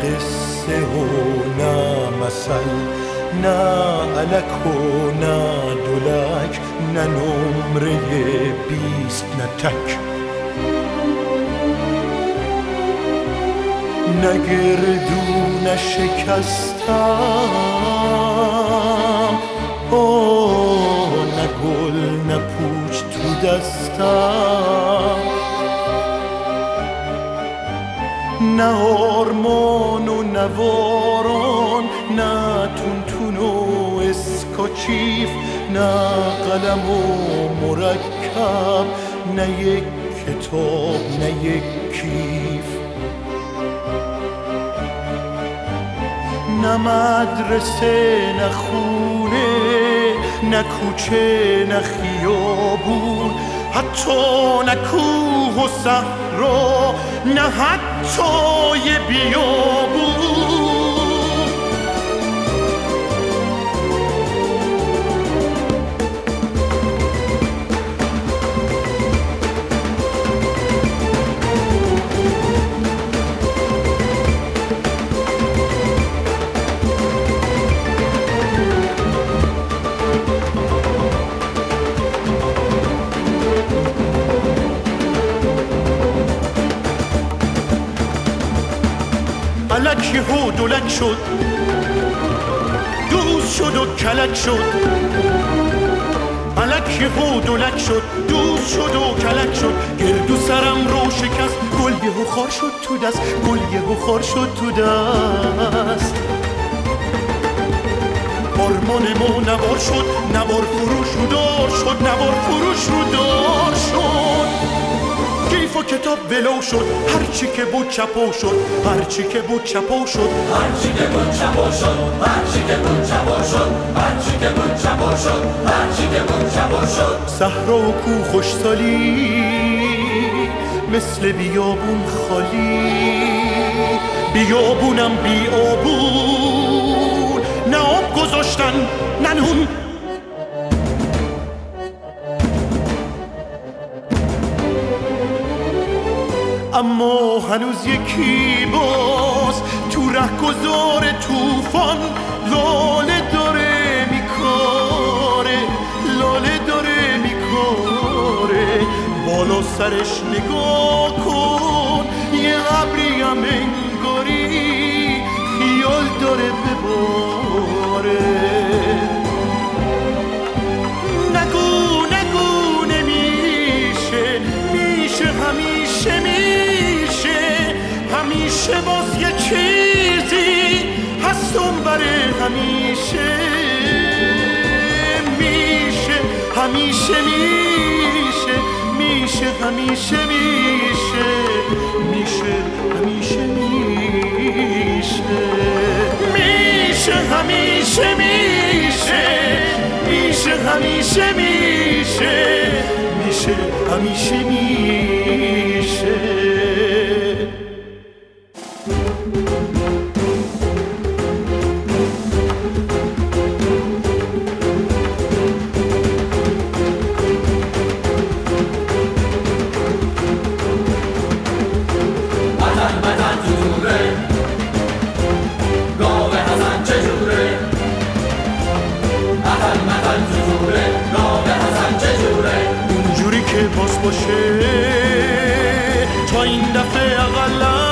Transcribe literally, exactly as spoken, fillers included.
قصه و نه مثل، نه علک و نه دولک، نه نمره بیست نه تک، نه گردو نه شکستم، آه نه گل نه پوچ تو دستم، نه آرمان و نواران، نه تونتون و اسکاچیف، نه قلم و مرکب، نه یک کتاب نه یک کیف، نه مدرسه نه خونه، نه کوچه نه خیابون، حتی نه کوه و صحرا، نه حتی یه بیابون. علک یهو دولک شد، دوست شد و کلک شد، علک یهو دولک شد، دوست شد و کلک شد، گردو سرم رو شکست، گل یهو خار شد تو دست، گل یهو خار شد تو دست. آرمانمو نوار شد، نوار فروش رو دار شد، نوار فروش رو دار شد، کیف و کتاب ولو شد، هرچی که بود چپو شد، هرچی که بود چپو شد، هرچی که بود چپو شد، هرچی که بود چپو شد، هرچی که بود چپو شد، هرچی که بود چپو شد. صحرا و کوه خوشسالی مثل بیابون خالی، بیابونم بیابون، نه آب گذاشتن نه نون، اما هنوز یکی باز تو رهگذار طوفان لاله داره میکاره، لاله داره میکاره. بالا سرش نگاه کن، یه ابری هم انگاری خیال داره بباره. نگو نگو نمیشه، میشه همیشه میشه، همیشه باز یه چیزی هست اون بره همیشه میشه، همیشه میشه، میشه همیشه میشه، میشه همیشه میشه، میشه همیشه میشه، میشه همیشه میشه، میشه همیشه میشه. اونجوری که باز باشه تا این دفعه اقلا